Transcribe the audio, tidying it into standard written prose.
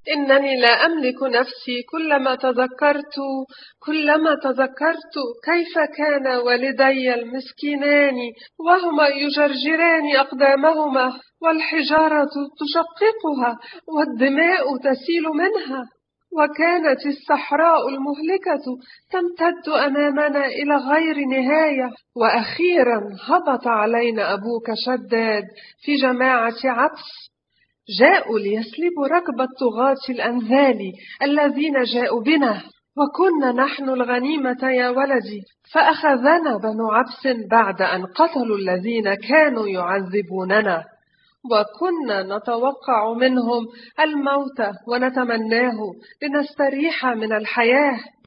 إنني لا أملك نفسي. كلما تذكرت كيف كان والدي المسكينان وهما يجرجران أقدامهما والحجارة تشققها والدماء تسيل منها، وكانت الصحراء المهلكة تمتد أمامنا إلى غير نهاية. وأخيرا هبط علينا أبوك شداد في جماعة عبس، جاءوا ليسلبوا ركب الطغاة الأنذال الذين جاءوا بنا، وكنا نحن الغنيمة يا ولدي. فأخذنا بنو عبس بعد أن قتلوا الذين كانوا يعذبوننا، وكنا نتوقع منهم الموت ونتمناه لنستريح من الحياة.